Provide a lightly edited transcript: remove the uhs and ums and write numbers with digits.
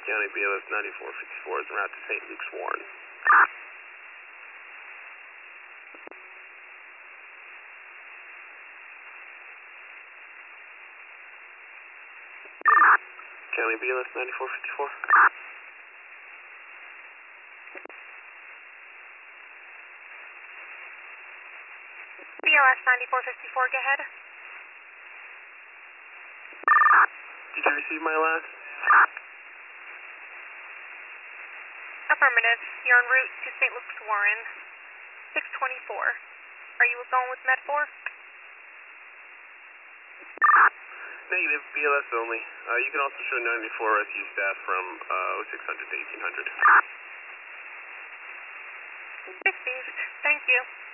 County BLS 9454 is en route to St. Luke's Warren. County BLS 9454. BLS 9454, go ahead. Did you receive my last? Affirmative. You're en route to St. Luke's Warren. 624. Are you going with Med 4? Negative, BLS only. You can also show 94 rescue staff from 0600 to 1800. Received. Thank you.